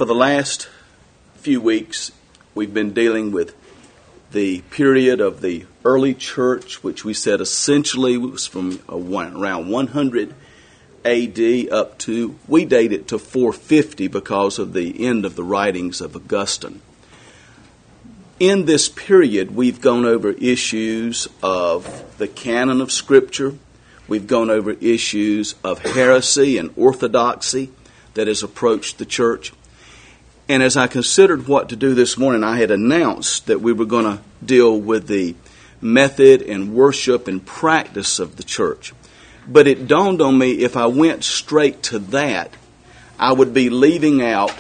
For the last few weeks, we've been dealing with the period of the early church, which we said essentially was from around 100 A.D. up to, we date it to 450 because of the end of the writings of Augustine. In this period, we've gone over issues of the canon of Scripture. We've gone over issues of heresy and orthodoxy that has approached the church. And as I considered what to do this morning, I had announced that we were going to deal with the method and worship and practice of the church. But it dawned on me, if I went straight to that, I would be leaving out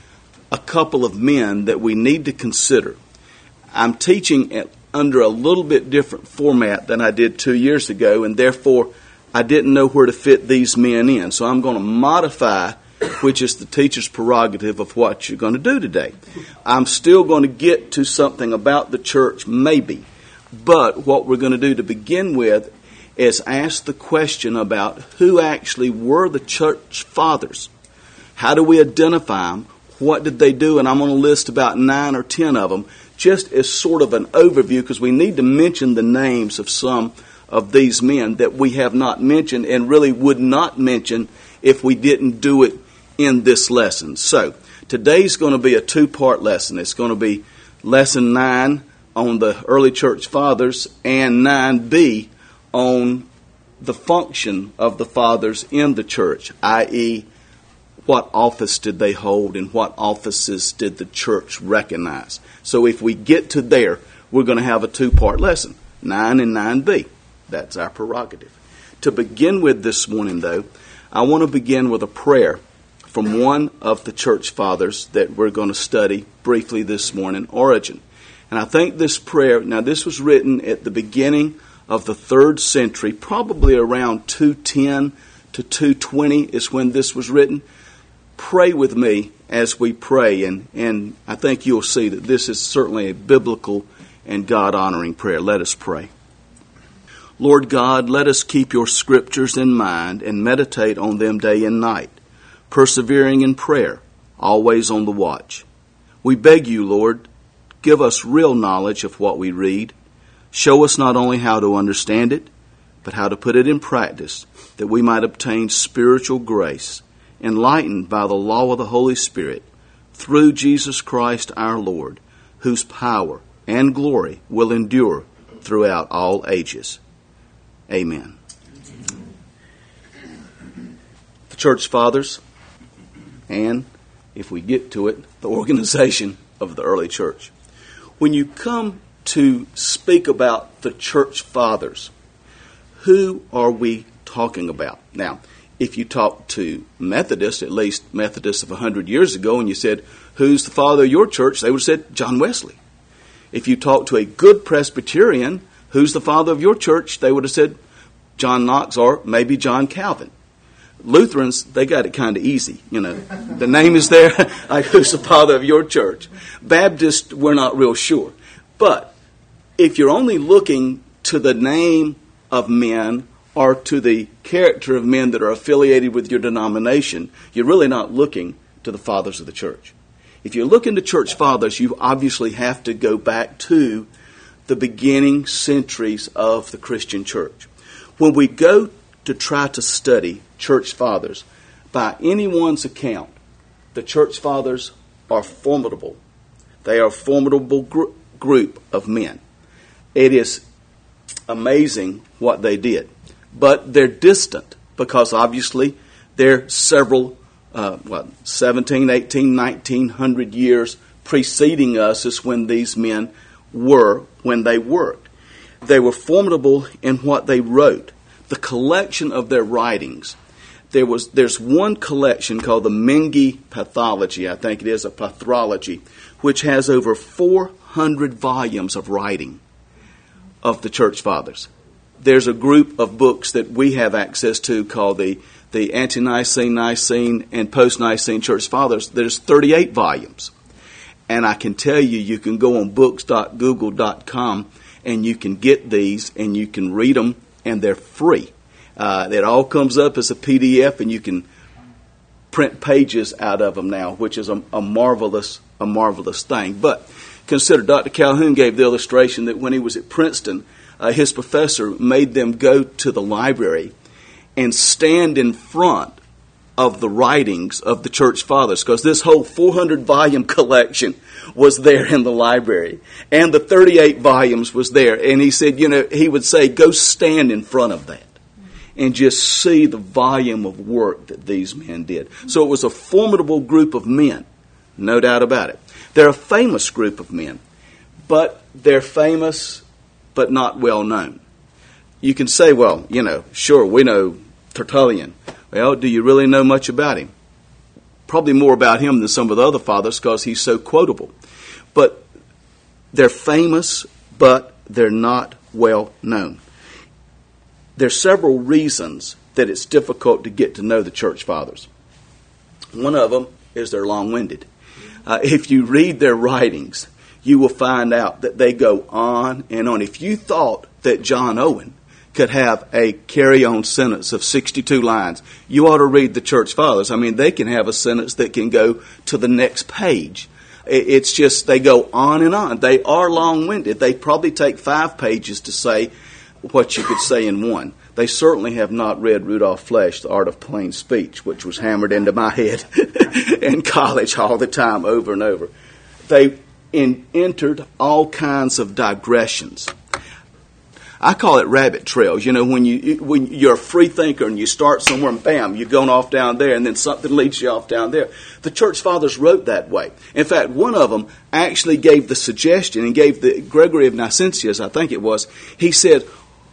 a couple of men that we need to consider. I'm teaching under a little bit different format than I did 2 years ago, and therefore I didn't know where to fit these men in. So I'm going to modify, which is the teacher's prerogative of what you're going to do today. I'm still going to get to something about the church, maybe. But what we're going to do to begin with is ask the question about who actually were the church fathers. How do we identify them? What did they do? And I'm going to list about 9 or 10 of them, just as sort of an overview, because we need to mention the names of some of these men that we have not mentioned and really would not mention if we didn't do it in this lesson. So, today's going to be a 2-part lesson. It's going to be lesson 9 on the early church fathers and 9b on the function of the fathers in the church, i.e., what office did they hold and what offices did the church recognize. So if we get to there, we're going to have a 2-part lesson, 9 and 9b. That's our prerogative. To begin with this morning, though, I want to begin with a prayer from one of the church fathers that we're going to study briefly this morning, Origen. And I think this prayer, now this was written at the beginning of the 3rd century, probably around 210 to 220 is when this was written. Pray with me as we pray, and I think you'll see that this is certainly a biblical and God-honoring prayer. Let us pray. Lord God, let us keep your scriptures in mind and meditate on them day and night, persevering in prayer, always on the watch. We beg you, Lord, give us real knowledge of what we read. Show us not only how to understand it, but how to put it in practice, that we might obtain spiritual grace, enlightened by the law of the Holy Spirit, through Jesus Christ our Lord, whose power and glory will endure throughout all ages. Amen. The church fathers, and if we get to it, the organization of the early church. When you come to speak about the church fathers, who are we talking about? Now, if you talk to Methodists, at least Methodists of 100 years ago, and you said, who's the father of your church? They would have said, John Wesley. If you talk to a good Presbyterian, who's the father of your church? They would have said, John Knox or maybe John Calvin. Lutherans, they got it kind of easy, you know. The name is there, like who's the father of your church? Baptists, we're not real sure. But if you're only looking to the name of men or to the character of men that are affiliated with your denomination, you're really not looking to the fathers of the church. If you're looking to church fathers, you obviously have to go back to the beginning centuries of the Christian church. When we go to try to study church fathers, by anyone's account, the church fathers are formidable. They are a formidable group of men. It is amazing what they did. But they're distant because obviously they're several, 17, 18, 1900 years preceding us is when these men were, when they worked. They were formidable in what they wrote. The collection of their writings. There's one collection called the Mengi Pathology, I think it is, a pathrology, which has over 400 volumes of writing of the church fathers. There's a group of books that we have access to called the Ante-Nicene, Nicene, and Post-Nicene Church Fathers. There's 38 volumes. And I can tell you, you can go on books.google.com and you can get these and you can read them, and they're free. It all comes up as a PDF, and you can print pages out of them now, which is a marvelous thing. But consider, Dr. Calhoun gave the illustration that when he was at Princeton, his professor made them go to the library and stand in front of the writings of the church fathers, because this whole 400-volume collection was there in the library, and the 38 volumes was there. And he said, he would say, go stand in front of that and just see the volume of work that these men did. So it was a formidable group of men, no doubt about it. They're a famous group of men, but they're famous but not well known. You can say, well, sure, we know Tertullian. Well, do you really know much about him? Probably more about him than some of the other fathers, because he's so quotable. But they're famous, but they're not well known. There's several reasons that it's difficult to get to know the church fathers. One of them is they're long-winded. If you read their writings, you will find out that they go on and on. If you thought that John Owen could have a carry-on sentence of 62 lines, you ought to read the church fathers. I mean, they can have a sentence that can go to the next page. It's just they go on and on. They are long-winded. They probably take 5 pages to say what you could say in one. They certainly have not read Rudolph Flesch, The Art of Plain Speech, which was hammered into my head in college all the time, over and over. They entered all kinds of digressions. I call it rabbit trails. When you're a free thinker and you start somewhere and bam, you're going off down there, and then something leads you off down there. The church fathers wrote that way. In fact, one of them actually gave the suggestion, and gave the Gregory of Nazianzus, I think it was. He said,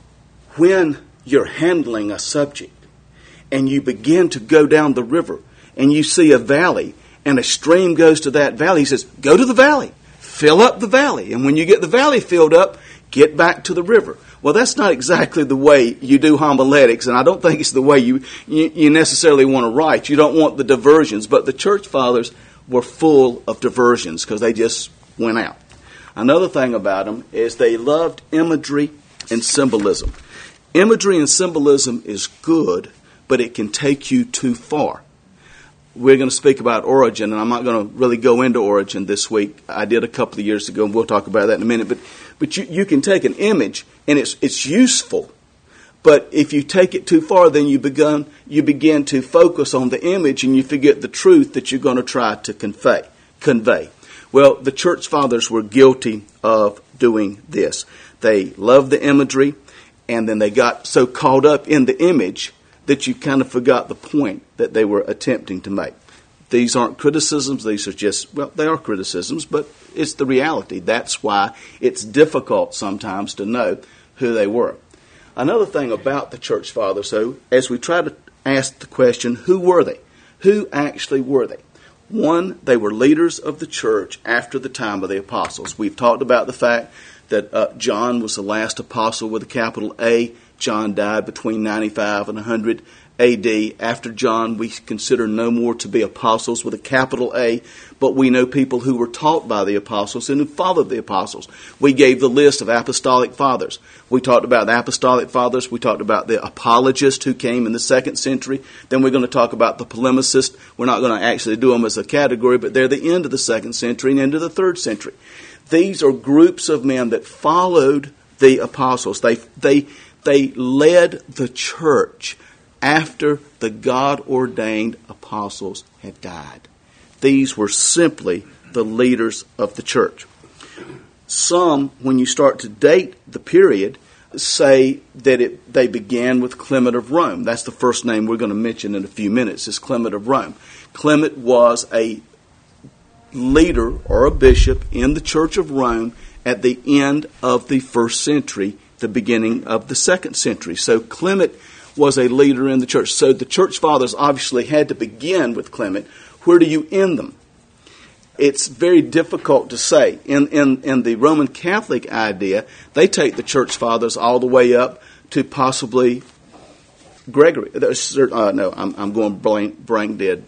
when you're handling a subject and you begin to go down the river and you see a valley and a stream goes to that valley, he says, go to the valley, fill up the valley, and when you get the valley filled up, get back to the river. Well, that's not exactly the way you do homiletics, and I don't think it's the way you necessarily want to write. You don't want the diversions, but the church fathers were full of diversions because they just went out. Another thing about them is they loved imagery and symbolism. Imagery and symbolism is good, but it can take you too far. We're going to speak about Origen, and I'm not going to really go into Origen this week. I did a couple of years ago, and we'll talk about that in a minute. But you can take an image, and it's useful. But if you take it too far, then you begin to focus on the image, and you forget the truth that you're going to try to convey. Well, the church fathers were guilty of doing this. They loved the imagery, and then they got so caught up in the image that you kind of forgot the point that they were attempting to make. These aren't criticisms. These are just, they are criticisms, but it's the reality. That's why it's difficult sometimes to know who they were. Another thing about the church fathers, though, as we try to ask the question, who were they? Who actually were they? One, they were leaders of the church after the time of the apostles. We've talked about the fact that John was the last apostle with a capital A. John died between 95 and 100 A.D. After John, we consider no more to be apostles with a capital A, but we know people who were taught by the apostles and who followed the apostles. We gave the list of apostolic fathers. We talked about the apostolic fathers. We talked about the apologists who came in the 2nd century. Then we're going to talk about the polemicists. We're not going to actually do them as a category, but they're the end of the 2nd century and into the 3rd century. These are groups of men that followed the apostles. They led the church after the God-ordained apostles had died. These were simply the leaders of the church. Some, when you start to date the period, say that they began with Clement of Rome. That's the first name we're going to mention in a few minutes, is Clement of Rome. Clement was a leader or a bishop in the Church of Rome at the end of the 1st century, the beginning of the 2nd century. So Clement was a leader in the church. So the church fathers obviously had to begin with Clement. Where do you end them? It's very difficult to say. In the Roman Catholic idea, they take the church fathers all the way up to possibly Gregory. I'm going brain dead.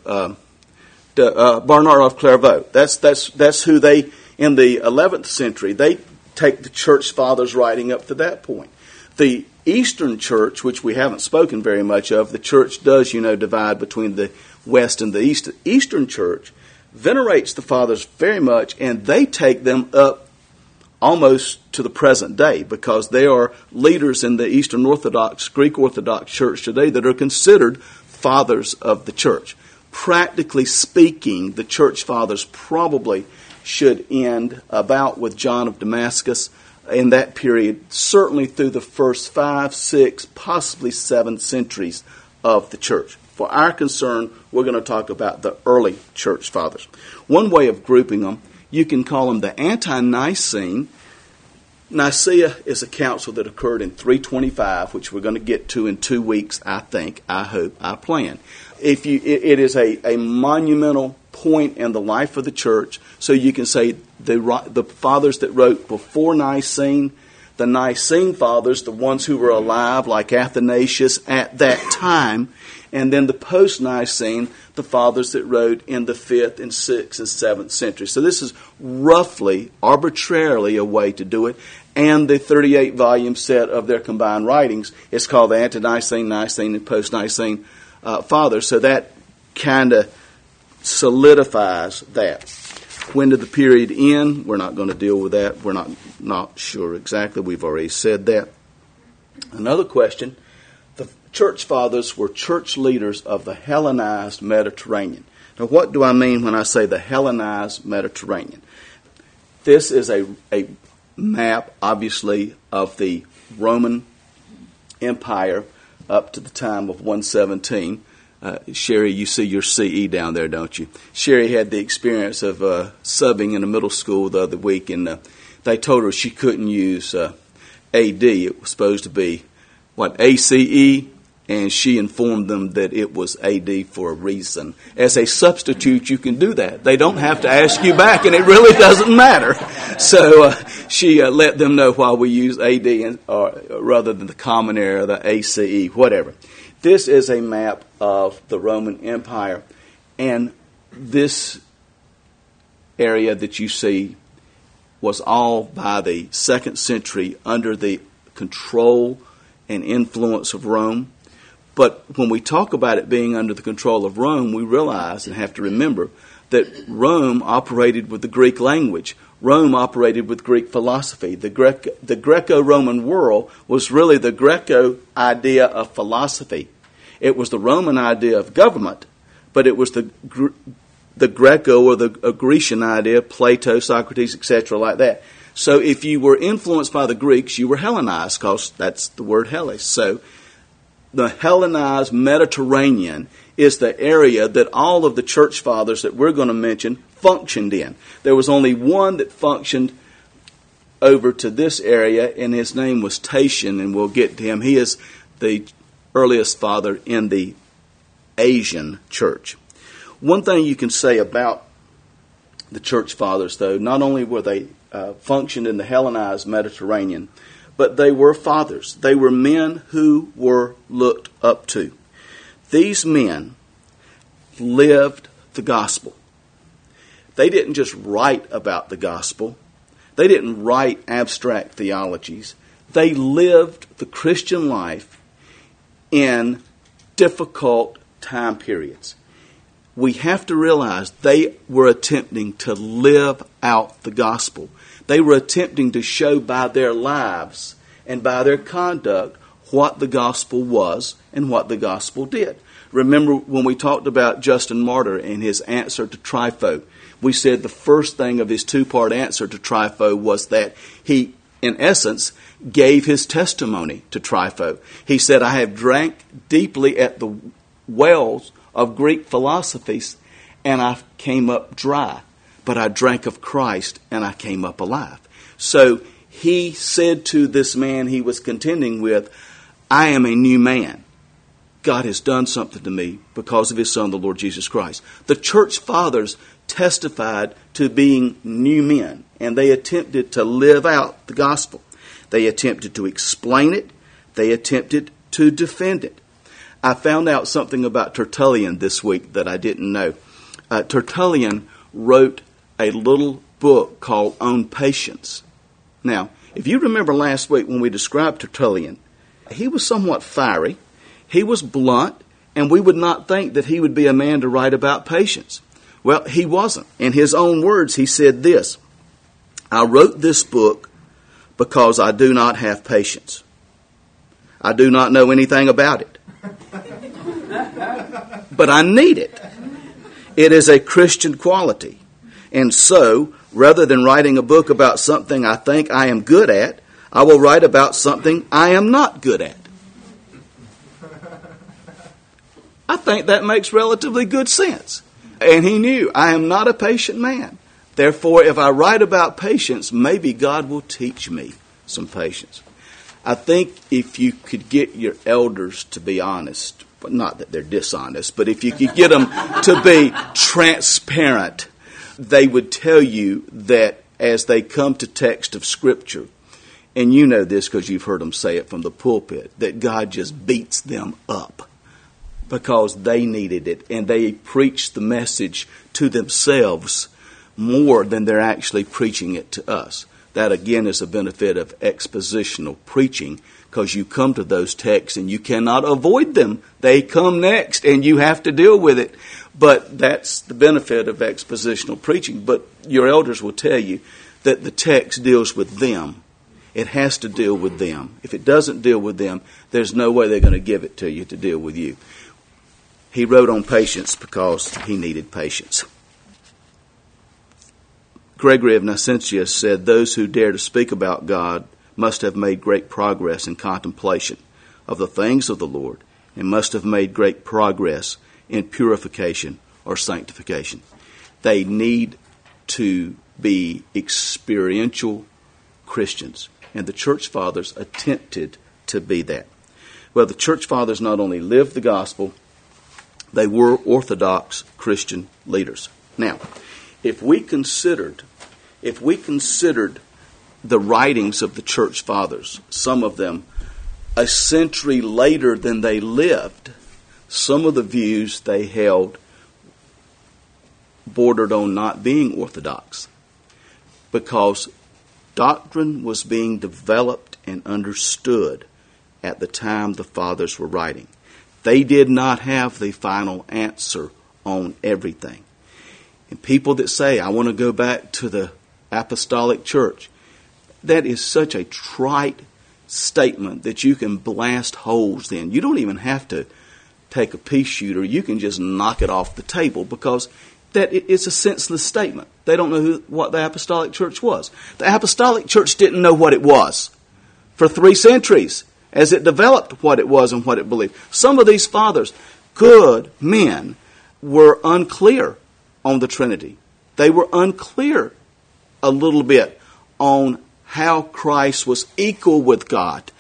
Bernard of Clairvaux. That's who they, in the 11th century, they take the church fathers writing up to that point. The Eastern Church, which we haven't spoken very much of, the church does, divide between West and the East. The Eastern Church venerates the fathers very much, and they take them up almost to the present day, because there are leaders in the Eastern Orthodox, Greek Orthodox Church today that are considered fathers of the church. Practically speaking, the church fathers probably should end about with John of Damascus in that period, certainly through the first 5, 6, possibly 7 centuries of the church. For our concern, we're going to talk about the early church fathers. One way of grouping them, you can call them the Ante-Nicene. Nicaea is a council that occurred in 325, which we're going to get to in 2 weeks, I think, I hope, I plan. It is a monumental point in the life of the church, so you can say the fathers that wrote before Nicene, the Nicene fathers, the ones who were alive, like Athanasius at that time, and then the post-Nicene, the fathers that wrote in the 5th and 6th and 7th century. So this is roughly, arbitrarily a way to do it. And the 38-volume set of their combined writings is called the Ante-Nicene, Nicene, and Post-Nicene Fathers. So that kind of solidifies that. When did the period end? We're not going to deal with that. We're not sure exactly. We've already said that. Another question. The church fathers were church leaders of the Hellenized Mediterranean. Now, what do I mean when I say the Hellenized Mediterranean? This is a map, obviously, of the Roman Empire up to the time of 117. Sherry, you see your CE down there, don't you? Sherry had the experience of subbing in a middle school the other week, and they told her she couldn't use AD. It was supposed to be, ACE? And she informed them that it was AD for a reason. As a substitute, you can do that. They don't have to ask you back, and it really doesn't matter. So she let them know why we use AD rather than the common era, the ACE, whatever. This is a map of the Roman Empire, and this area that you see was all by the 2nd century under the control and influence of Rome. But when we talk about it being under the control of Rome, we realize and have to remember that Rome operated with the Greek language. Rome operated with Greek philosophy. The Greco-Roman world was really the Greco idea of philosophy. It was the Roman idea of government, but it was the Greco or the Grecian idea, Plato, Socrates, etc., like that. So if you were influenced by the Greeks, you were Hellenized, because that's the word Hellas. So the Hellenized Mediterranean is the area that all of the church fathers that we're going to mention functioned in. There was only one that functioned over to this area, and his name was Tatian, and we'll get to him. He is the earliest father in the Asian church. One thing you can say about the church fathers, though, not only were they functioned in the Hellenized Mediterranean, but they were fathers. They were men who were looked up to. These men lived the gospel. They didn't just write about the gospel. They didn't write abstract theologies. They lived the Christian life in difficult time periods. We have to realize they were attempting to live out the gospel. They were attempting to show by their lives and by their conduct what the gospel was and what the gospel did. Remember when we talked about Justin Martyr and his answer to Trypho, we said the first thing of his 2-part answer to Trypho was that he, in essence, gave his testimony to Trypho. He said, I have drank deeply at the wells of Greek philosophies, and I came up dry. But I drank of Christ, and I came up alive. So he said to this man he was contending with, I am a new man. God has done something to me because of his Son, the Lord Jesus Christ. The church fathers testified to being new men, and they attempted to live out the gospel. They attempted to explain it. They attempted to defend it. I found out something about Tertullian this week that I didn't know. Tertullian wrote a little book called On Patience. Now, if you remember last week when we described Tertullian, he was somewhat fiery. He was blunt. And we would not think that he would be a man to write about patience. Well, he wasn't. In his own words, he said this, I wrote this book because I do not have patience. I do not know anything about it. But I need it. It is a Christian quality. And so, rather than writing a book about something I think I am good at, I will write about something I am not good at. I think that makes relatively good sense. And he knew, I am not a patient man. Therefore, if I write about patience, maybe God will teach me some patience. I think if you could get your elders to be honest, but not that they're dishonest, but if you could get them to be transparent, they would tell you that as they come to text of Scripture, and you know this because you've heard them say it from the pulpit, that God just beats them up because they needed it, and they preach the message to themselves more than they're actually preaching it to us. That, again, is a benefit of expositional preaching, because you come to those texts and you cannot avoid them. They come next and you have to deal with it. But that's the benefit of expositional preaching. But your elders will tell you that the text deals with them. It has to deal with them. If it doesn't deal with them, there's no way they're going to give it to you to deal with you. He wrote on patience because he needed patience. Gregory of Nazianzus said, those who dare to speak about God must have made great progress in contemplation of the things of the Lord, and must have made great progress in purification or sanctification. They need to be experiential Christians, and the church fathers attempted to be that. Well, the church fathers not only lived the gospel, they were Orthodox Christian leaders. Now, if we considered the writings of the church fathers, some of them a century later than they lived, some of the views they held bordered on not being orthodox, because doctrine was being developed and understood at the time the fathers were writing. They did not have the final answer on everything. And people that say, I want to go back to the apostolic church, that is such a trite statement that you can blast holes in. You don't even have to take a pea shooter. You can just knock it off the table, because that it's a senseless statement. They don't know what the apostolic church was. The apostolic church didn't know what it was for 3 centuries as it developed what it was and what it believed. Some of these fathers, good men, were unclear on the Trinity. They were unclear a little bit on how Christ was equal with God.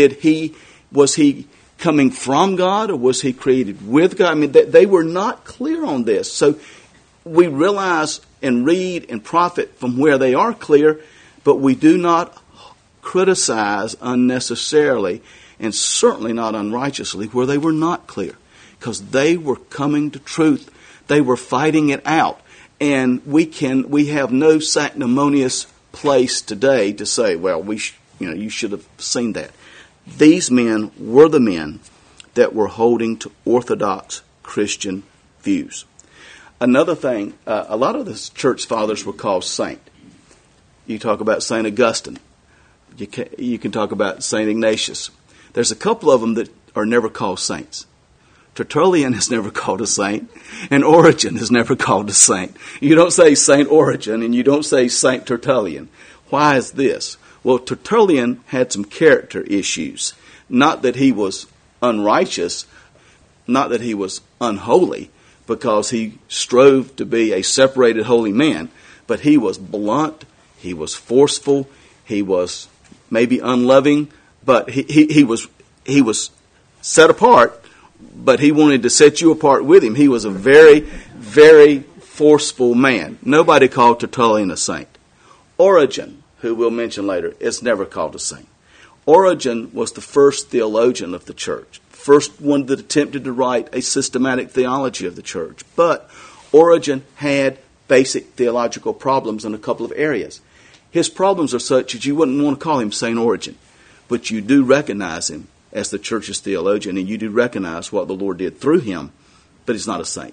Was he coming from God, or was he created with God? I mean, they were not clear on this. So we realize and read and profit from where they are clear, but we do not criticize unnecessarily, and certainly not unrighteously, where they were not clear, because they were coming to truth. They were fighting it out. And we have no sanctimonious place today to say, well, you should have seen that. These men were the men that were holding to Orthodox Christian views. Another thing, a lot of the church fathers were called saint. You talk about St. Augustine. You can talk about St. Ignatius. There's a couple of them that are never called saints. Tertullian is never called a saint, and Origen is never called a saint. You don't say Saint Origen, and you don't say Saint Tertullian. Why is this? Well, Tertullian had some character issues. Not that he was unrighteous, not that he was unholy, because he strove to be a separated holy man, but he was blunt, he was forceful, he was maybe unloving, but he was set apart. But he wanted to set you apart with him. He was a very, very forceful man. Nobody called Tertullian a saint. Origen, who we'll mention later, is never called a saint. Origen was the first theologian of the church, first one that attempted to write a systematic theology of the church. But Origen had basic theological problems in a couple of areas. His problems are such that you wouldn't want to call him Saint Origen, but you do recognize him as the church's theologian, and you do recognize what the Lord did through him, but he's not a saint.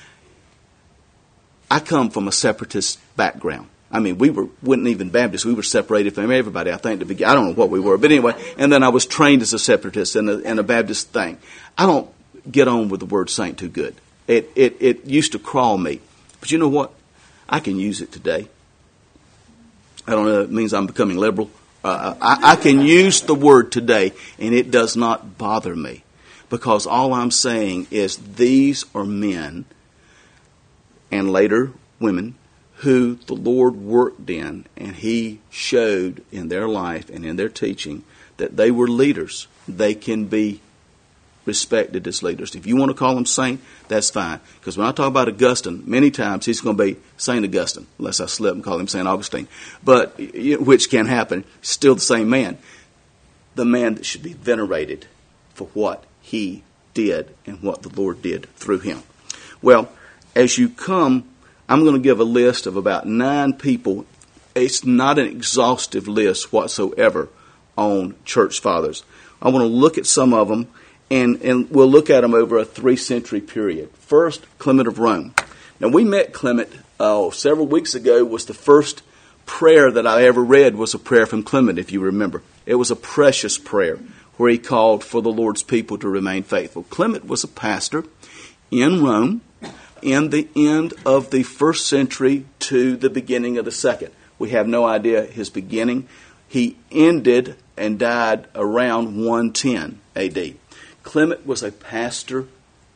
I come from a separatist background. I mean, wasn't even Baptists. We were separated from everybody, I think, to begin. I don't know what we were. But anyway, and then I was trained as a separatist in a Baptist thing. I don't get on with the word saint too good. It used to crawl me. But you know what? I can use it today. I don't know if it means I'm becoming liberal. I can use the word today, and it does not bother me. Because all I'm saying is these are men, and later women, who the Lord worked in, and he showed in their life and in their teaching that they were leaders. They can be respected as leaders. If you want to call them saint, that's fine. Because when I talk about Augustine, many times he's going to be Saint Augustine, unless I slip and call him Saint Augustine, but which can happen. Still the same man. The man that should be venerated for what he did and what the Lord did through him. Well, as you come, I'm going to give a list of about 9 people. It's not an exhaustive list whatsoever on church fathers. I want to look at some of them, and we'll look at them over a 3-century period. First, Clement of Rome. Now, we met Clement several weeks ago. Was the first prayer that I ever read was a prayer from Clement, if you remember. It was a precious prayer where he called for the Lord's people to remain faithful. Clement was a pastor in Rome in the end of the 1st century to the beginning of the 2nd. We have no idea his beginning. He ended and died around 110 A.D. Clement was a pastor.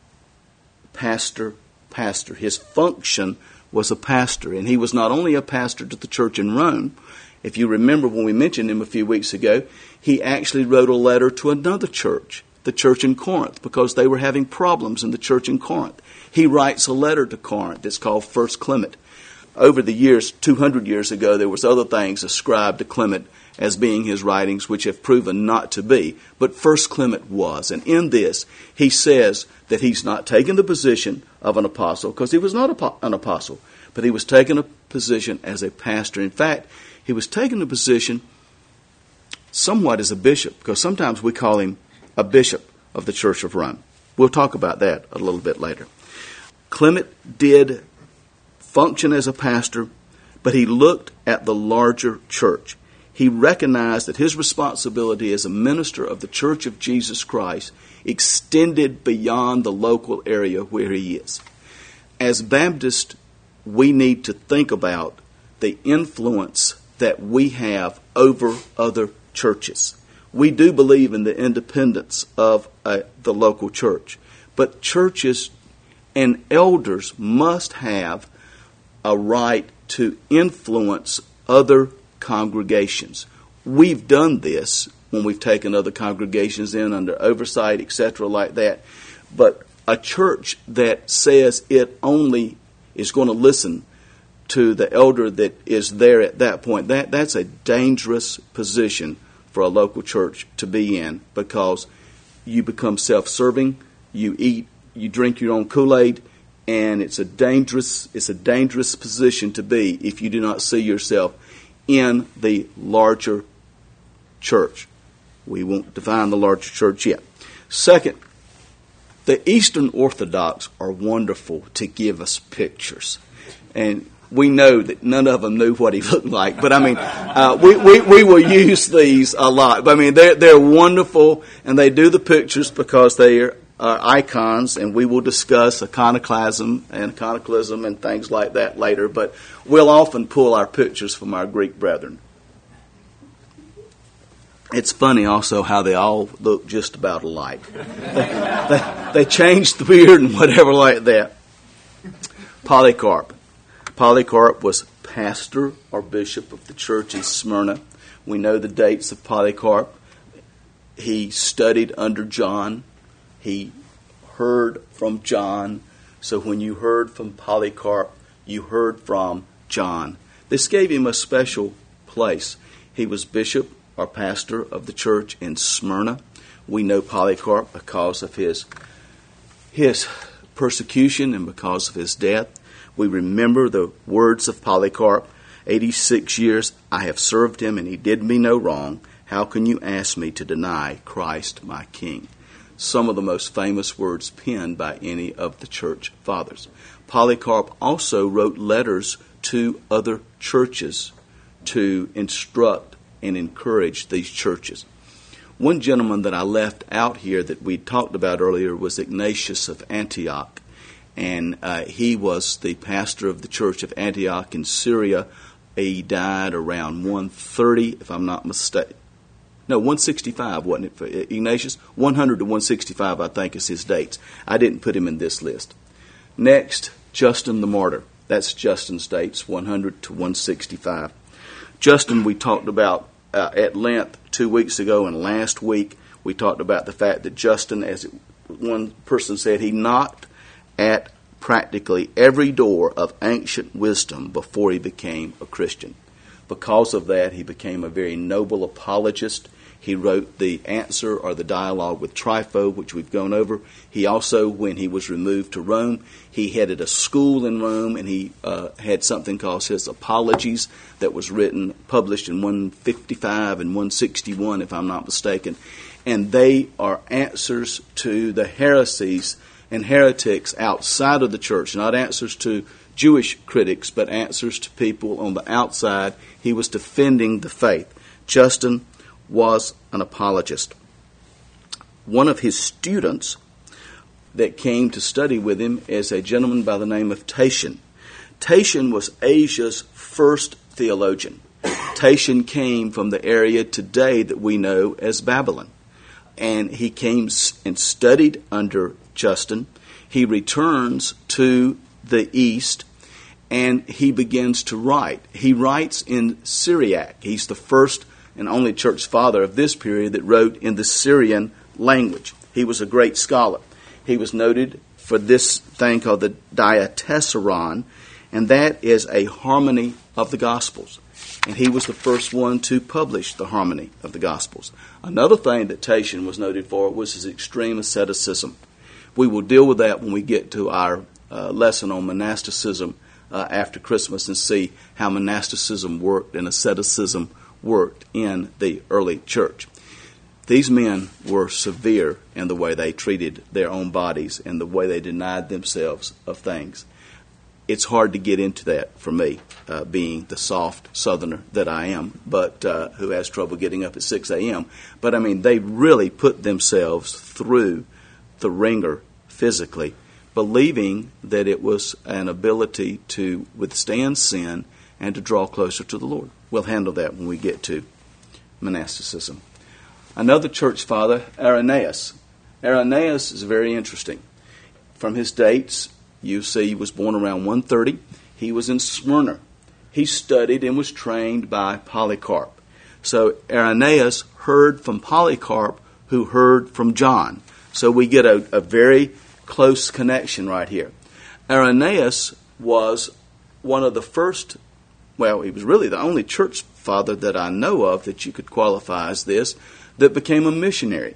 His function was a pastor, and he was not only a pastor to the church in Rome. If you remember when we mentioned him a few weeks ago, he actually wrote a letter to another church, the church in Corinth, because they were having problems in the church in Corinth. He writes a letter to Corinth. It's called 1 Clement. Over the years, 200 years ago, there was other things ascribed to Clement as being his writings, which have proven not to be. But 1 Clement was. And in this, he says that he's not taken the position of an apostle, because he was not an apostle, but he was taking a position as a pastor. In fact, he was taking a position somewhat as a bishop, because sometimes we call him a bishop of the Church of Rome. We'll talk about that a little bit later. Clement did function as a pastor, but he looked at the larger church. He recognized that his responsibility as a minister of the Church of Jesus Christ extended beyond the local area where he is. As Baptists, we need to think about the influence that we have over other churches. We do believe in the independence of the local church, but churches and elders must have a right to influence other congregations. We've done this when we've taken other congregations in under oversight, etc., like that. But a church that says it only is going to listen to the elder that is there at that point, that's a dangerous position for a local church to be in, because you become self-serving, you eat, you drink your own Kool-Aid, and it's a dangerous position to be if you do not see yourself in the larger church. We won't define the larger church yet. Second, the Eastern Orthodox are wonderful to give us pictures. And we know that none of them knew what he looked like. But I mean, we will use these a lot. But I mean, they're wonderful, and they do the pictures because they are icons, and we will discuss iconoclasm and things like that later. But we'll often pull our pictures from our Greek brethren. It's funny also how they all look just about alike. They changed the beard and whatever like that. Polycarp. Polycarp was pastor or bishop of the church in Smyrna. We know the dates of Polycarp. He studied under John. He heard from John. So when you heard from Polycarp, you heard from John. This gave him a special place. He was bishop or pastor of the church in Smyrna. We know Polycarp because of his persecution and because of his death. We remember the words of Polycarp, 86 years I have served him, and he did me no wrong. How can you ask me to deny Christ my King? Some of the most famous words penned by any of the church fathers. Polycarp also wrote letters to other churches to instruct and encourage these churches. One gentleman that I left out here that we talked about earlier was Ignatius of Antioch. And he was the pastor of the church of Antioch in Syria. He died around 130, if I'm not mistaken. No, 165, wasn't it, for Ignatius? 100 to 165, I think, is his dates. I didn't put him in this list. Next, Justin the Martyr. That's Justin's dates, 100 to 165. Justin we talked about at length 2 weeks ago, and last week we talked about the fact that Justin, as one person said, he knocked at practically every door of ancient wisdom before he became a Christian. Because of that, he became a very noble apologist. He wrote the answer or the dialogue with Trypho, which we've gone over. He also, when he was removed to Rome, he headed a school in Rome, and he had something called his Apologies that was written, published in 155 and 161, if I'm not mistaken. And they are answers to the heresies and heretics outside of the church, not answers to Jewish critics, but answers to people on the outside. He was defending the faith. Justin was an apologist. One of his students that came to study with him is a gentleman by the name of Tatian. Tatian was Asia's first theologian. Tatian came from the area today that we know as Babylon. And he came and studied under Justin. He returns to the east, and he begins to write. He writes in Syriac. He's the first and only church father of this period that wrote in the Syrian language. He was a great scholar. He was noted for this thing called the Diatessaron, and that is a harmony of the Gospels. And he was the first one to publish the harmony of the Gospels. Another thing that Tatian was noted for was his extreme asceticism. We will deal with that when we get to our lesson on monasticism after Christmas and see how monasticism worked and asceticism worked in the early church. These men were severe in the way they treated their own bodies and the way they denied themselves of things. It's hard to get into that for me, being the soft southerner that I am, but who has trouble getting up at 6 a.m. But I mean, they really put themselves through the ringer physically, believing that it was an ability to withstand sin and to draw closer to the Lord. We'll handle that when we get to monasticism. Another church father, Irenaeus. Irenaeus is very interesting. From his dates, you see he was born around 130. He was in Smyrna. He studied and was trained by Polycarp. So Irenaeus heard from Polycarp, who heard from John. So we get a very close connection right here. Irenaeus was one of the first, well, he was really the only church father that I know of that you could qualify as this, that became a missionary.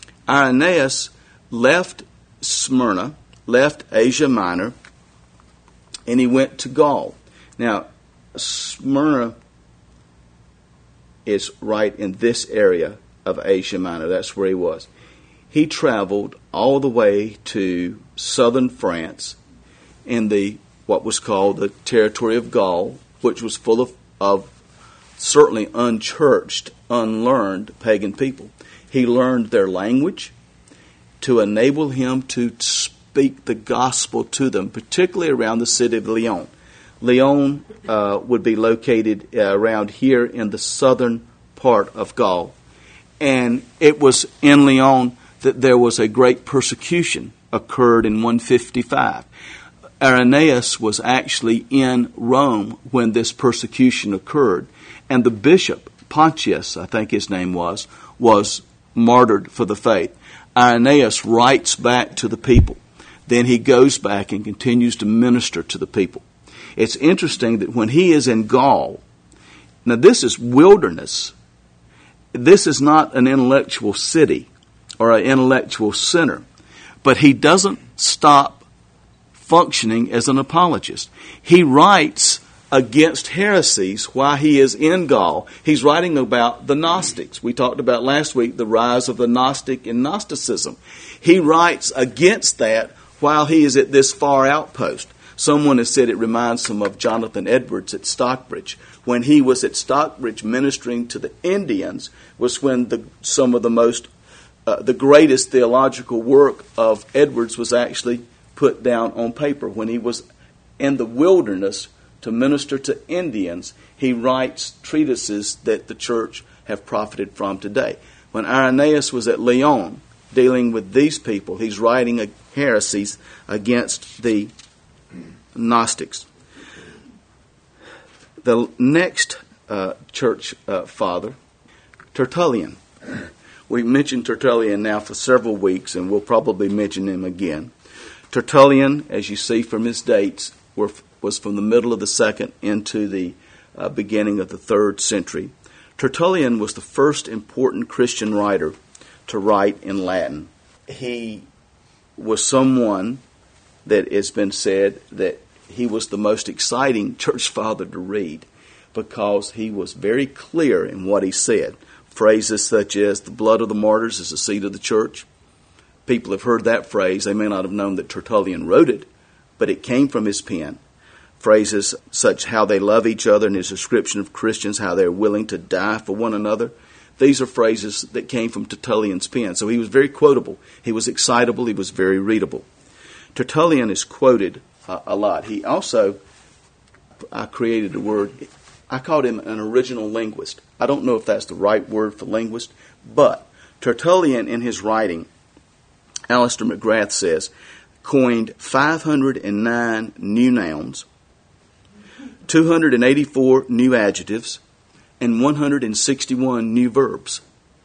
Irenaeus left Smyrna, left Asia Minor, and he went to Gaul. Now, Smyrna is right in this area of Asia Minor. That's where he was. He traveled all the way to southern France in the what was called the territory of Gaul, which was full of certainly unchurched, unlearned pagan people. He learned their language to enable him to speak the gospel to them, particularly around the city of Lyon. Lyon would be located around here in the southern part of Gaul. And it was in Lyon that there was a great persecution occurred in 155. Irenaeus was actually in Rome when this persecution occurred, and the bishop, Pontius, I think his name was martyred for the faith. Irenaeus writes back to the people. Then he goes back and continues to minister to the people. It's interesting that when he is in Gaul, now this is wilderness. This is not an intellectual city or an intellectual center, but he doesn't stop functioning as an apologist. He writes against heresies while he is in Gaul. He's writing about the Gnostics. We talked about last week the rise of the Gnostic and Gnosticism. He writes against that while he is at this far outpost. Someone has said it reminds him of Jonathan Edwards at Stockbridge. When he was at Stockbridge ministering to the Indians was when some of the greatest theological work of Edwards was actually put down on paper. When he was in the wilderness to minister to Indians, he writes treatises that the church have profited from today. When Irenaeus was at Lyon dealing with these people, he's writing heresies against the Gnostics. The next church father, Tertullian. We've mentioned Tertullian now for several weeks, and we'll probably mention him again. Tertullian, as you see from his dates, was from the middle of the 2nd into the beginning of the 3rd century. Tertullian was the first important Christian writer to write in Latin. He was someone that has been said that he was the most exciting church father to read because he was very clear in what he said. Phrases such as, the blood of the martyrs is the seed of the church. People have heard that phrase. They may not have known that Tertullian wrote it, but it came from his pen. Phrases such how they love each other and his description of Christians, how they're willing to die for one another. These are phrases that came from Tertullian's pen. So he was very quotable. He was excitable. He was very readable. Tertullian is quoted a lot. He also, I created a word, I called him an original linguist. I don't know if that's the right word for linguist, but Tertullian in his writing, Alistair McGrath says, coined 509 new nouns, 284 new adjectives, and 161 new verbs.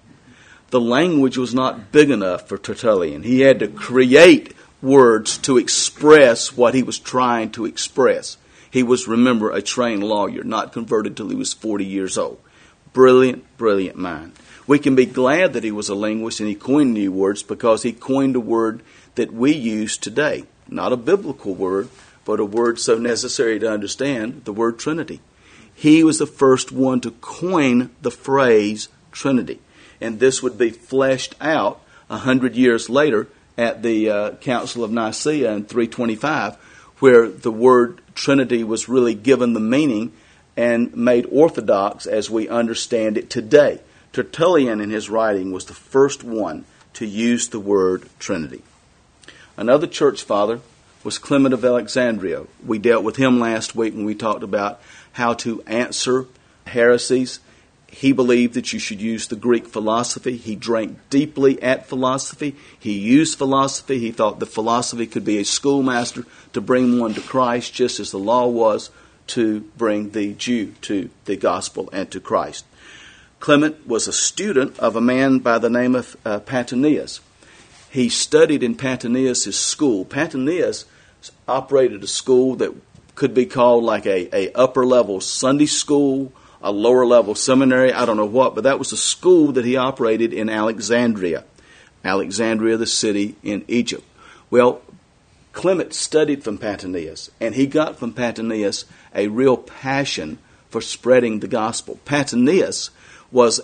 The language was not big enough for Tertullian. He had to create words to express what he was trying to express. He was, remember, a trained lawyer, not converted till he was 40 years old. Brilliant, brilliant mind. We can be glad that he was a linguist and he coined new words because he coined a word that we use today. Not a biblical word, but a word so necessary to understand, the word Trinity. He was the first one to coin the phrase Trinity. And this would be fleshed out 100 years later at the Council of Nicaea in 325, where the word Trinity was really given the meaning and made orthodox as we understand it today. Tertullian in his writing was the first one to use the word Trinity. Another church father was Clement of Alexandria. We dealt with him last week when we talked about how to answer heresies. He believed that you should use the Greek philosophy. He drank deeply at philosophy. He used philosophy. He thought that philosophy could be a schoolmaster to bring one to Christ, just as the law was to bring the Jew to the gospel and to Christ. Clement was a student of a man by the name of Pantanius. He studied in Pantanius' school. Pantanius operated a school that could be called like a upper-level Sunday school, a lower-level seminary, I don't know what, but that was a school that he operated in Alexandria. Alexandria, the city in Egypt. Well, Clement studied from Pantanius, and he got from Pantanius a real passion for spreading the gospel. Pantanius was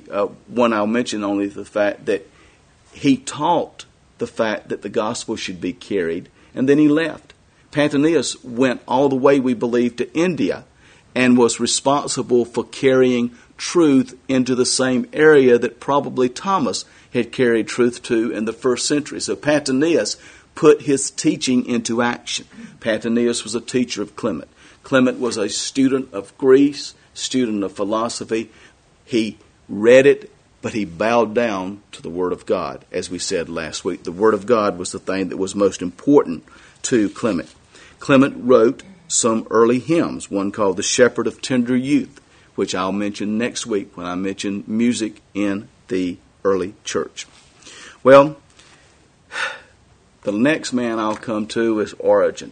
one I'll mention only the fact that he taught the fact that the gospel should be carried, and then he left. Pantanius went all the way, we believe, to India and was responsible for carrying truth into the same area that probably Thomas had carried truth to in the first century. So Pantanius put his teaching into action. Pantanius was a teacher of Clement. Clement was a student of Greece, student of philosophy. He read it, but he bowed down to the Word of God, as we said last week. The Word of God was the thing that was most important to Clement. Clement wrote some early hymns, one called The Shepherd of Tender Youth, which I'll mention next week when I mention music in the early church. Well, the next man I'll come to is Origen.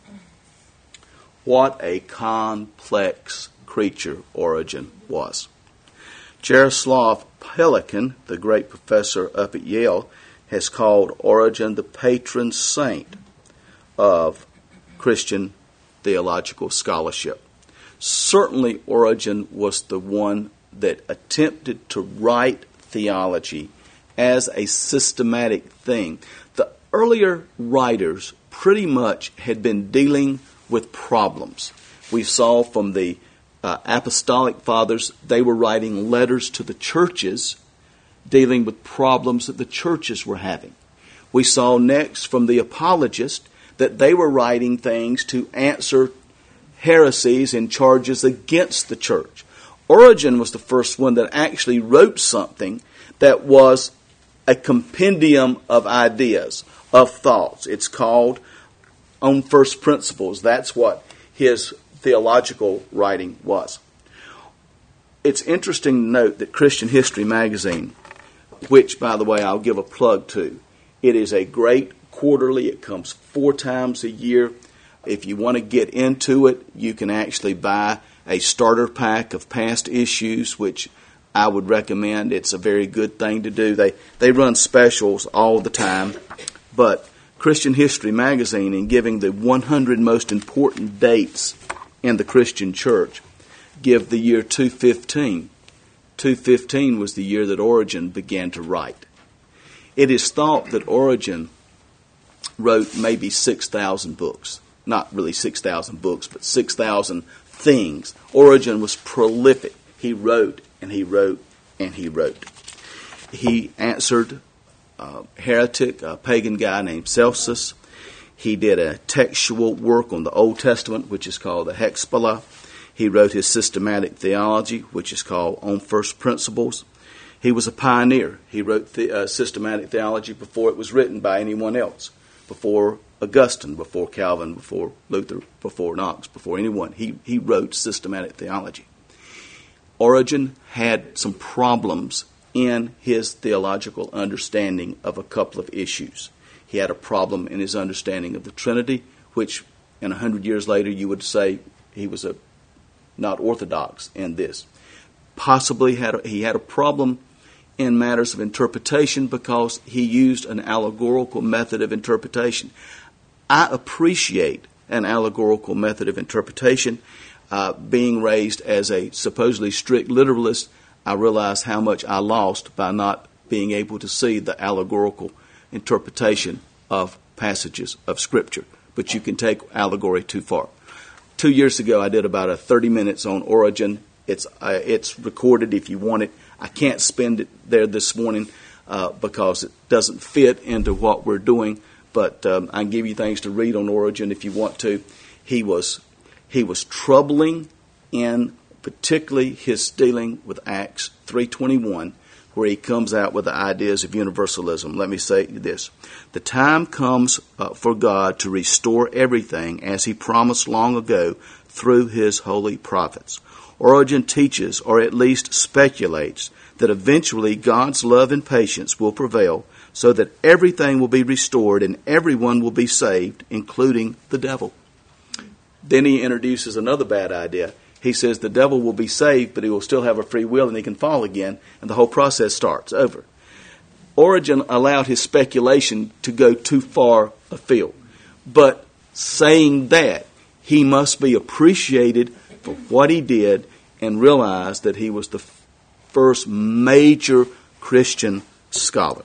What a complex creature Origen was. Jaroslav Pelikan, the great professor up at Yale, has called Origen the patron saint of Christian theological scholarship. Certainly Origen was the one that attempted to write theology as a systematic thing. The earlier writers pretty much had been dealing with problems. We saw from the apostolic fathers, they were writing letters to the churches dealing with problems that the churches were having. We saw next from the apologists that they were writing things to answer heresies and charges against the church. Origen was the first one that actually wrote something that was a compendium of ideas, of thoughts. It's called On First Principles. That's what his theological writing was. It's interesting to note that Christian History magazine, which, by the way, I'll give a plug to, it is a great quarterly. It comes 4 times a year. If you want to get into it, you can actually buy a starter pack of past issues, which I would recommend. It's a very good thing to do. They run specials all the time. But Christian History magazine, in giving the 100 most important dates in the Christian church, give the year 215. 215 was the year that Origen began to write. It is thought that Origen wrote maybe 6,000 books. Not really 6,000 books, but 6,000 things. Origen was prolific. He wrote and he wrote and he wrote. He answered a heretic, a pagan guy named Celsus. He did a textual work on the Old Testament, which is called the Hexapla. He wrote his systematic theology, which is called On First Principles. He was a pioneer. He wrote systematic theology before it was written by anyone else, before Augustine, before Calvin, before Luther, before Knox, before anyone. He wrote systematic theology. Origen had some problems in his theological understanding of a couple of issues. He had a problem in his understanding of the Trinity, which in 100 years later you would say he was not orthodox in this. Possibly he had a problem in matters of interpretation because he used an allegorical method of interpretation. I appreciate an allegorical method of interpretation. Being raised as a supposedly strict literalist, I realized how much I lost by not being able to see the allegorical interpretation of passages of Scripture. But you can take allegory too far. 2 years ago, I did about 30 minutes on Origen. It's recorded if you want it. I can't spend it there this morning because it doesn't fit into what we're doing. But I can give you things to read on Origen if you want to. He was troubling in particularly his dealing with Acts 3:21, where he comes out with the ideas of universalism. Let me say this. The time comes for God to restore everything as he promised long ago through his holy prophets. Origen teaches, or at least speculates, that eventually God's love and patience will prevail so that everything will be restored and everyone will be saved, including the devil. Then he introduces another bad idea. He says the devil will be saved, but he will still have a free will and he can fall again, and the whole process starts over. Origen allowed his speculation to go too far afield. But saying that, he must be appreciated for what he did and realize that he was the first major Christian scholar.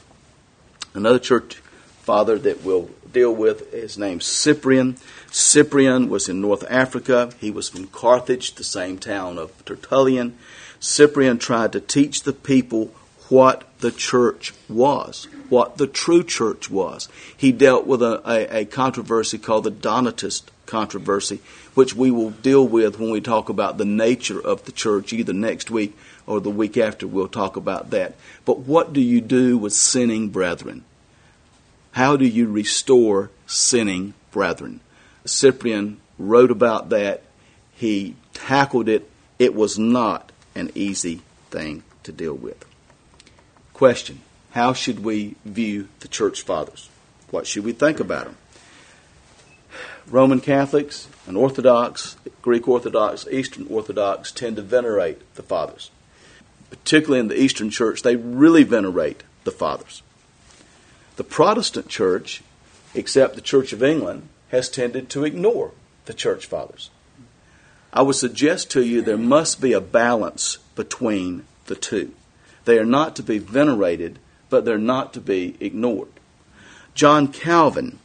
Another church father that we'll deal with is named Cyprian. Cyprian was in North Africa. He was from Carthage, the same town of Tertullian. Cyprian tried to teach the people what the church was, what the true church was. He dealt with a controversy called the Donatist controversy, which we will deal with when we talk about the nature of the church, either next week or the week after. We'll talk about that. But what do you do with sinning brethren? How do you restore sinning brethren? Cyprian wrote about that. He tackled it. It was not an easy thing to deal with. Question: how should we view the church fathers? What should we think about them? Roman Catholics and Orthodox, Greek Orthodox, Eastern Orthodox tend to venerate the fathers. Particularly in the Eastern Church, they really venerate the fathers. The Protestant Church, except the Church of England, has tended to ignore the church fathers. I would suggest to you there must be a balance between the two. They are not to be venerated, but they're not to be ignored. John Calvin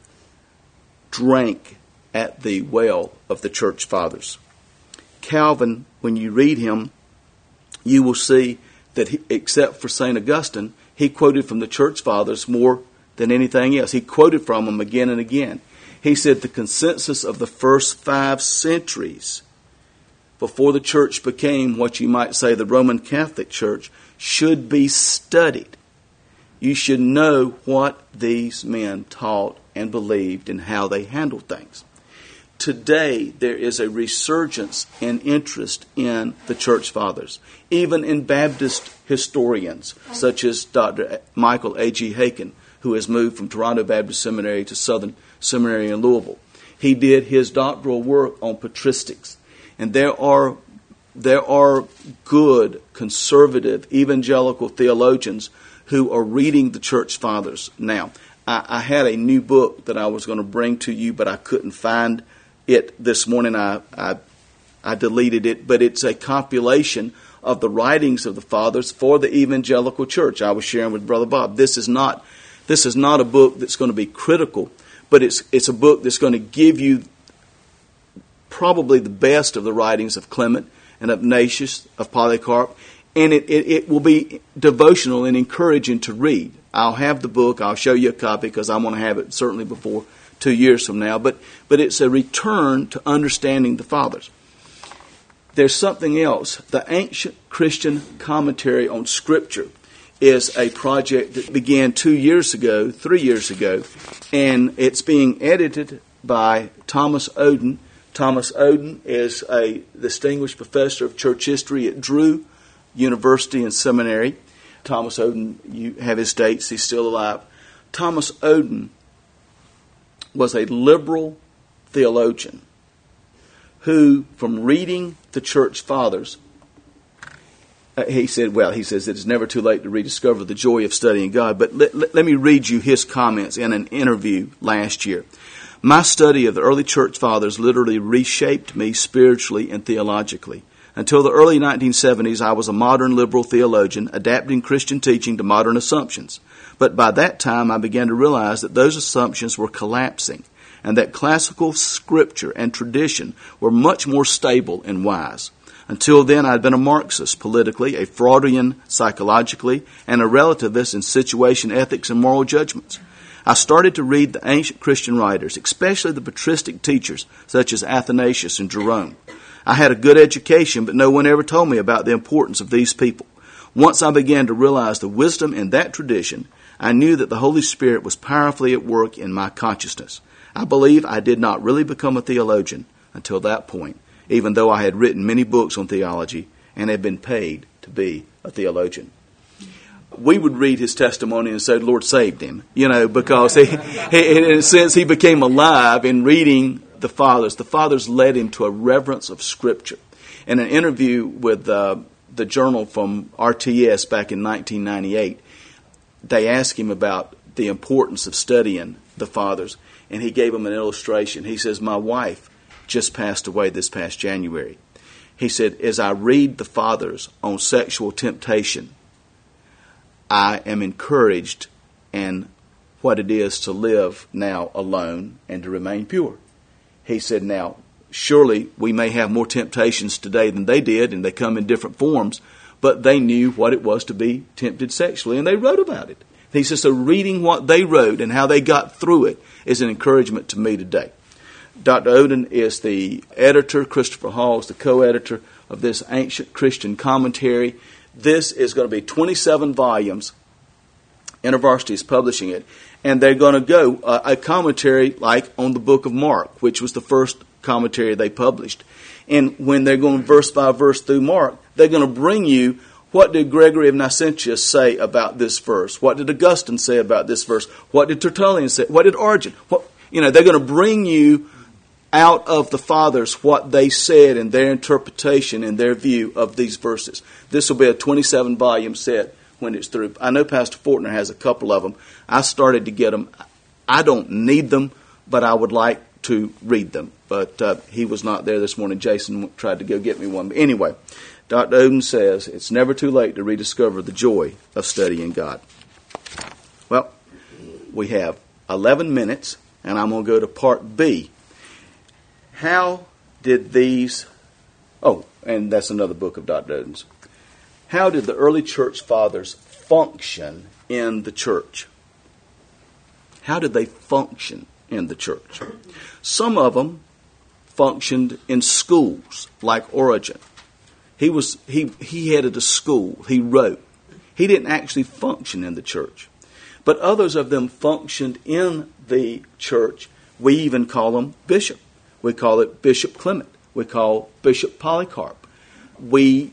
drank at the well of the church fathers. Calvin, when you read him, you will see that except for St. Augustine, he quoted from the church fathers more than anything else. He quoted from them again and again. He said the consensus of the first 5 centuries before the church became what you might say the Roman Catholic Church should be studied. You should know what these men taught and believed and how they handled things. Today, there is a resurgence in interest in the church fathers, even in Baptist historians, such as Dr. Michael A.G. Haken, who has moved from Toronto Baptist Seminary to Southern Seminary in Louisville. He did his doctoral work on patristics. And there are good, conservative, evangelical theologians who are reading the church fathers now. I had a new book that I was going to bring to you, but I couldn't find it this morning. I deleted it, but it's a compilation of the writings of the fathers for the evangelical church. I was sharing with Brother Bob. This is not a book that's going to be critical, but it's a book that's going to give you probably the best of the writings of Clement and of Ignatius, of Polycarp, and it will be devotional and encouraging to read. I'll have the book. I'll show you a copy because I want to have it certainly before 2 years from now. But it's a return to understanding the fathers. There's something else. The Ancient Christian Commentary on Scripture is a project that began 3 years ago, and it's being edited by Thomas Oden. Thomas Oden is a distinguished professor of church history at Drew University and Seminary. Thomas Oden, you have his dates, he's still alive. Thomas Oden was a liberal theologian who, from reading the church fathers, he says it's never too late to rediscover the joy of studying God. But let me read you his comments in an interview last year. My study of the early church fathers literally reshaped me spiritually and theologically. Until the early 1970s, I was a modern liberal theologian, adapting Christian teaching to modern assumptions. But by that time, I began to realize that those assumptions were collapsing, and that classical scripture and tradition were much more stable and wise. Until then, I'd been a Marxist politically, a Freudian psychologically, and a relativist in situation ethics and moral judgments. I started to read the ancient Christian writers, especially the patristic teachers such as Athanasius and Jerome. I had a good education, but no one ever told me about the importance of these people. Once I began to realize the wisdom in that tradition, I knew that the Holy Spirit was powerfully at work in my consciousness. I believe I did not really become a theologian until that point, even though I had written many books on theology and had been paid to be a theologian. We would read his testimony and say, the Lord saved him, because in a sense he became alive in reading the fathers. The fathers led him to a reverence of Scripture. In an interview with the journal from RTS back in 1998, they asked him about the importance of studying the fathers, and he gave them an illustration. He says, my wife just passed away this past January. He said, as I read the fathers on sexual temptation, I am encouraged in what it is to live now alone and to remain pure. He said, now, surely we may have more temptations today than they did, and they come in different forms, but they knew what it was to be tempted sexually, and they wrote about it. He says, so reading what they wrote and how they got through it is an encouragement to me today. Dr. Oden is the editor. Christopher Hall is the co-editor of this ancient Christian commentary. This is going to be 27 volumes. InterVarsity is publishing it. And they're going to go a commentary like on the book of Mark, which was the first commentary they published. And when they're going verse by verse through Mark, they're going to bring you, what did Gregory of Nazianzus say about this verse? What did Augustine say about this verse? What did Tertullian say? What did Origen? They're going to bring you out of the fathers what they said in their interpretation and their view of these verses. This will be a 27-volume set when it's through. I know Pastor Fortner has a couple of them. I started to get them. I don't need them, but I would like to read them. but he was not there this morning. Jason tried to go get me one. But anyway, Dr. Oden says it's never too late to rediscover the joy of studying God. Well, we have 11 minutes, and I'm going to go to part B. How did these... Oh, and that's another book of Dr. Oden's. How did the early church fathers function in the church? How did they function in the church? Some of them functioned in schools, like Origen. He headed a school. He wrote. He didn't actually function in the church. But others of them functioned in the church. We even call them bishop. We call it Bishop Clement. We call Bishop Polycarp. We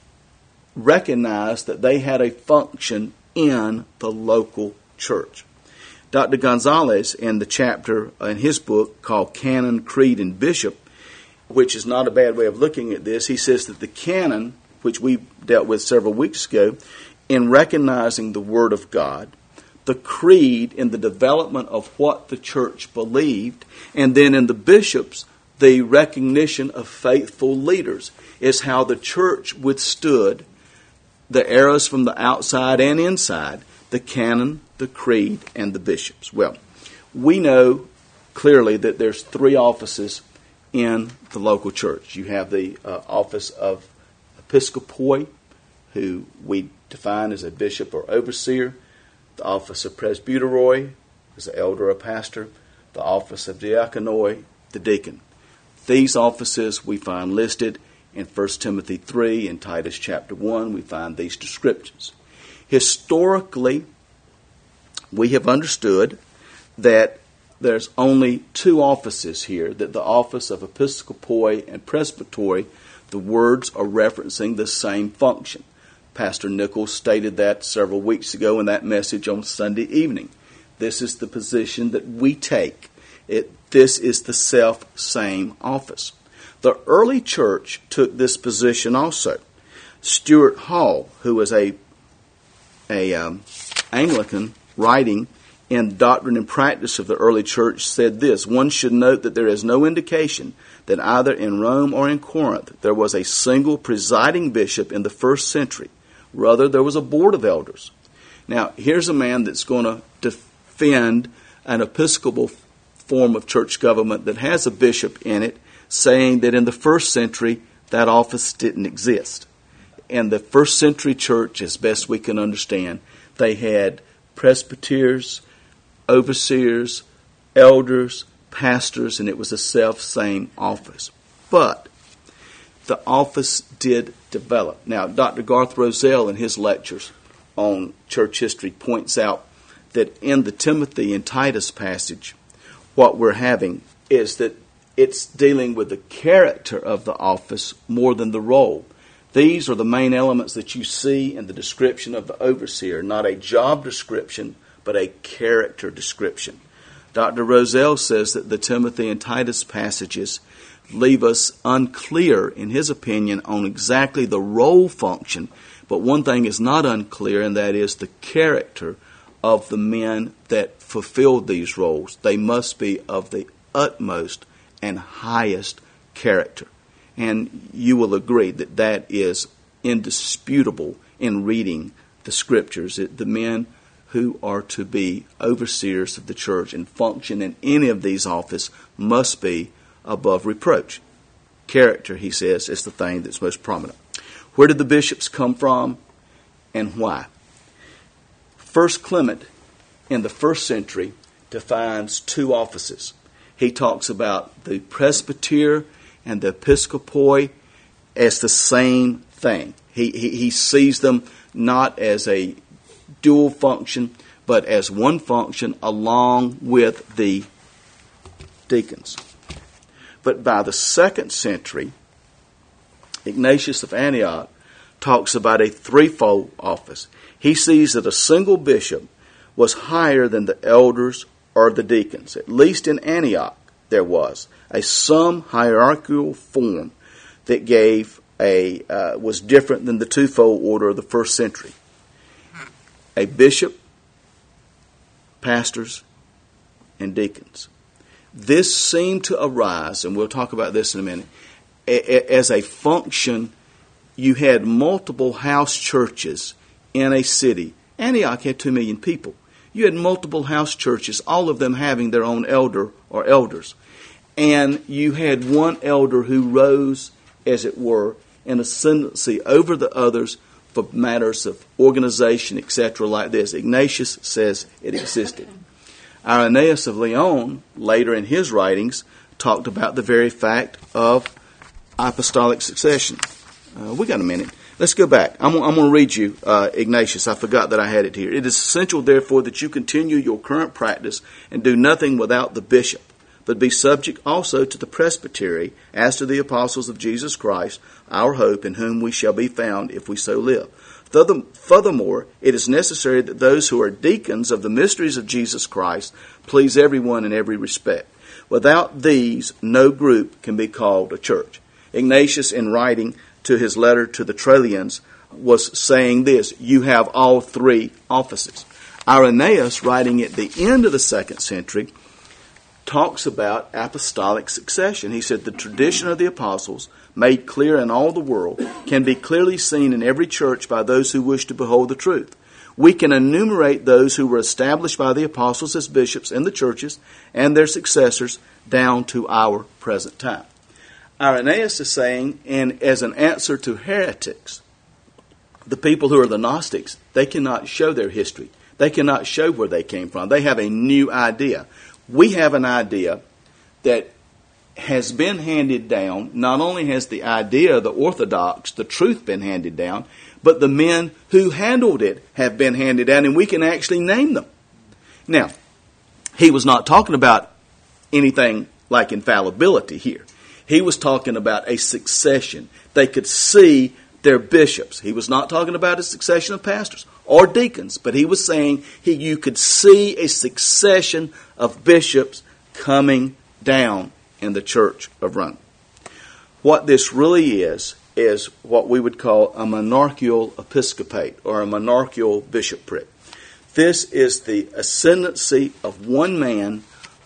recognize that they had a function in the local church. Dr. Gonzalez, in the chapter in his book called Canon, Creed, and Bishop, which is not a bad way of looking at this, he says that the canon, which we dealt with several weeks ago, in recognizing the Word of God, the creed in the development of what the church believed, and then in the bishops, the recognition of faithful leaders, is how the church withstood the errors from the outside and inside, the canon, the creed, and the bishops. Well, we know clearly that there's 3 offices in the local church. You have the office of episcopoi, who we define as a bishop or overseer, the office of presbyteroi, as an elder or pastor, the office of diaconoi, the deacon. These offices we find listed in 1 Timothy 3 and Titus chapter 1. We find these descriptions. Historically, we have understood that there's only 2 offices here, that the office of episcopoi and presbytery, the words are referencing the same function. Pastor Nichols stated that several weeks ago in that message on Sunday evening. This is the position that we take. This is the self-same office. The early church took this position also. Stuart Hall, who was a Anglican writing in Doctrine and Practice of the early church, said this: one should note that there is no indication that either in Rome or in Corinth there was a single presiding bishop in the first century. Rather, there was a board of elders. Now, here's a man that's going to defend an episcopal form of church government that has a bishop in it, saying that in the first century that office didn't exist. In the first century church, as best we can understand, they had presbyters, overseers, elders, pastors, and it was a self-same office. But the office did develop. Now, Dr. Garth Roselle in his lectures on church history points out that in the Timothy and Titus passage, what we're having is that it's dealing with the character of the office more than the role. These are the main elements that you see in the description of the overseer, not a job description, but a character description. Dr. Roselle says that the Timothy and Titus passages leave us unclear, in his opinion, on exactly the role function. But one thing is not unclear, and that is the character of the men that fulfilled these roles. They must be of the utmost and highest character. And you will agree that that is indisputable in reading the Scriptures. The men who are to be overseers of the church and function in any of these offices must be above reproach. Character, he says, is the thing that's most prominent. Where did the bishops come from and why? First Clement, in the first century, defines 2 offices. He talks about the presbyter and the episcopoi as the same thing. He sees them not as a dual function, but as one function along with the deacons. But by the 2nd century, Ignatius of Antioch talks about a threefold office. He sees that a single bishop was higher than the elders or the deacons. At least in Antioch there was some hierarchical form that was different than the twofold order of the first century. A bishop, pastors, and deacons. this seemed to arise, and we'll talk about this in a minute, as a function. You had multiple house churches in a city. Antioch had 2 million people. You had multiple house churches, all of them having their own elder or elders. And you had one elder who rose, as it were, in ascendancy over the others for matters of organization, etc., like this. Ignatius says it existed. Irenaeus of Lyon, later in his writings, talked about the very fact of apostolic succession. We got a minute. Let's go back. I'm going to read you Ignatius. I forgot that I had it here. It is essential, therefore, that you continue your current practice and do nothing without the bishop, but be subject also to the presbytery as to the apostles of Jesus Christ, our hope, in whom we shall be found if we so live. Furthermore, it is necessary that those who are deacons of the mysteries of Jesus Christ please everyone in every respect. Without these, no group can be called a church. Ignatius, in writing to his letter to the Trallians, was saying this: you have all 3 offices. Irenaeus, writing at the end of the 2nd century, talks about apostolic succession. He said the tradition of the apostles, made clear in all the world, can be clearly seen in every church by those who wish to behold the truth. We can enumerate those who were established by the apostles as bishops in the churches and their successors down to our present time. Irenaeus is saying, and as an answer to heretics, the people who are the Gnostics, they cannot show their history. They cannot show where they came from. They have a new idea. We have an idea that has been handed down. Not only has the idea, the orthodox, the truth been handed down, but the men who handled it have been handed down, and we can actually name them. Now, he was not talking about anything like infallibility here. He was talking about a succession. They could see their bishops. He was not talking about a succession of pastors or deacons, but he was saying you could see a succession of bishops coming down in the Church of Rome. What this really is what we would call a monarchical episcopate or a monarchical bishopric. This is the ascendancy of one man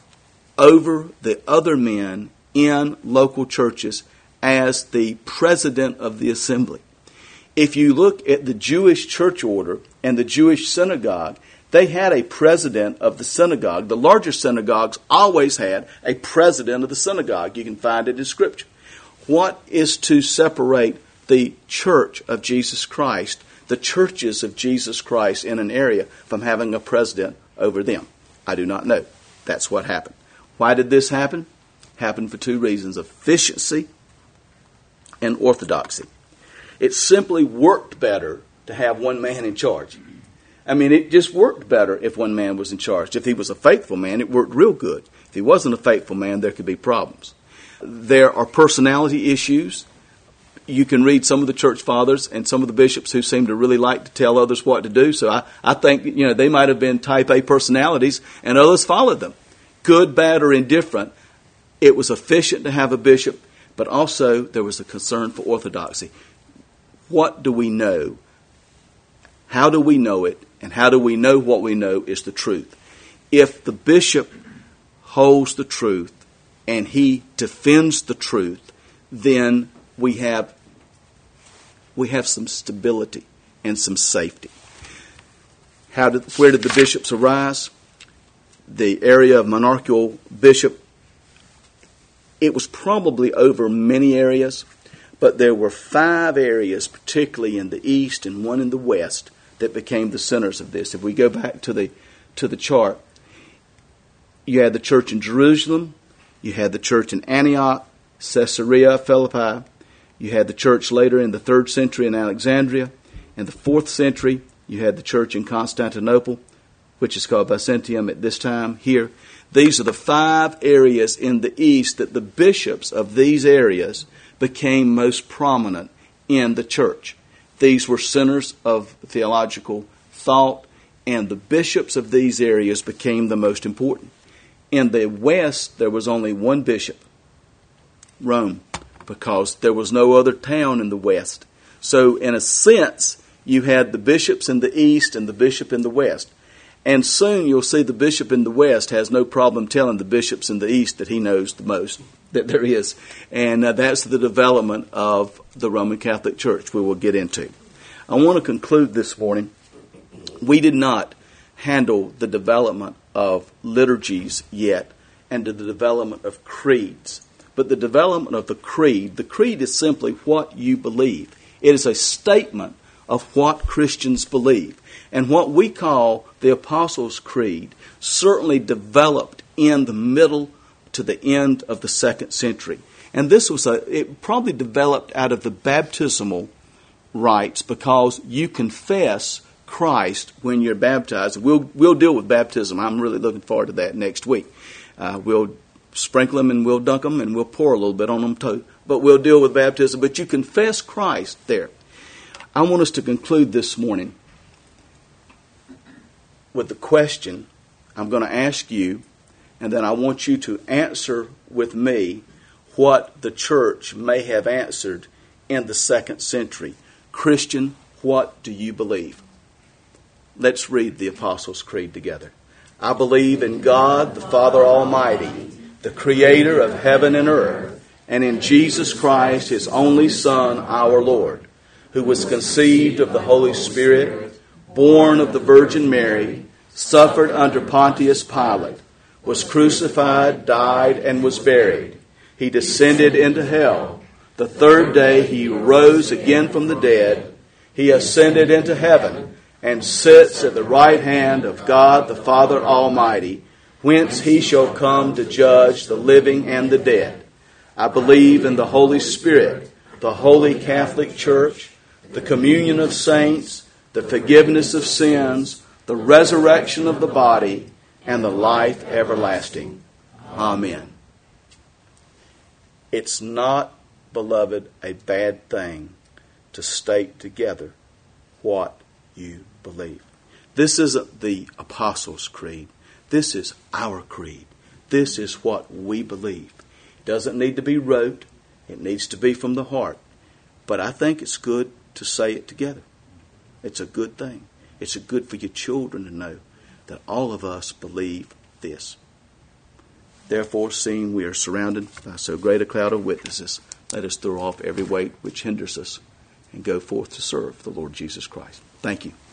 over the other men in local churches as the president of the assembly. If you look at the Jewish church order and the Jewish synagogue, they had a president of the synagogue. The larger synagogues always had a president of the synagogue. You can find it in Scripture. What is to separate the church of Jesus Christ, the churches of Jesus Christ in an area, from having a president over them? I do not know. That's what happened. Why did this happen? Happened for 2 reasons: efficiency and orthodoxy. It simply worked better to have one man in charge. I mean, it just worked better if one man was in charge. If he was a faithful man, it worked real good. If he wasn't a faithful man, there could be problems. There are personality issues. You can read some of the church fathers and some of the bishops who seem to really like to tell others what to do. So I think, they might have been type A personalities and others followed them. Good, bad, or indifferent. It was efficient to have a bishop, but also there was a concern for orthodoxy. What do we know? How do we know it? And how do we know what we know is the truth? If the bishop holds the truth and he defends the truth, then we have some stability and some safety. Where did the bishops arise? The area of monarchical bishop, it was probably over many areas, but there were 5 areas, particularly in the east and one in the west, that became the centers of this. If we go back to the chart, you had the church in Jerusalem, you had the church in Antioch, Caesarea Philippi, you had the church later in the 3rd century in Alexandria. In the 4th century, you had the church in Constantinople, which is called Byzantium at this time here. These are the 5 areas in the east that the bishops of these areas became most prominent in the church. These were centers of theological thought, and the bishops of these areas became the most important. In the west, there was only one bishop, Rome, because there was no other town in the west. So in a sense, you had the bishops in the east and the bishop in the west. And soon you'll see the bishop in the West has no problem telling the bishops in the East that he knows the most that there is. And that's the development of the Roman Catholic Church we will get into. I want to conclude this morning. We did not handle the development of liturgies yet and the development of creeds. But the development of the creed is simply what you believe. It is a statement of what Christians believe. And what we call the Apostles' Creed certainly developed in the middle to the end of the 2nd century. And this it probably developed out of the baptismal rites because you confess Christ when you're baptized. We'll deal with baptism. I'm really looking forward to that next week. We'll sprinkle them and we'll dunk them and we'll pour a little bit on them too. But we'll deal with baptism. But you confess Christ there. I want us to conclude this morning with the question I'm going to ask you, and then I want you to answer with me what the church may have answered in the 2nd century. Christian, what do you believe? Let's read the Apostles' Creed together. I believe in God, the Father Almighty, the Creator of heaven and earth, and in Jesus Christ, His only Son, our Lord, who was conceived of the Holy Spirit, born of the Virgin Mary, suffered under Pontius Pilate, was crucified, died, and was buried. He descended into hell. The 3rd day He rose again from the dead. He ascended into heaven and sits at the right hand of God the Father Almighty, whence He shall come to judge the living and the dead. I believe in the Holy Spirit, the Holy Catholic Church, the communion of saints, the forgiveness of sins, the resurrection of the body, and the life everlasting. Amen. It's not, beloved, a bad thing to state together what you believe. This isn't the Apostles' Creed. This is our creed. This is what we believe. It doesn't need to be rote. It needs to be from the heart. But I think it's good to say it together. It's a good thing. It's good for your children to know that all of us believe this. Therefore, seeing we are surrounded by so great a cloud of witnesses, let us throw off every weight which hinders us and go forth to serve the Lord Jesus Christ. Thank you.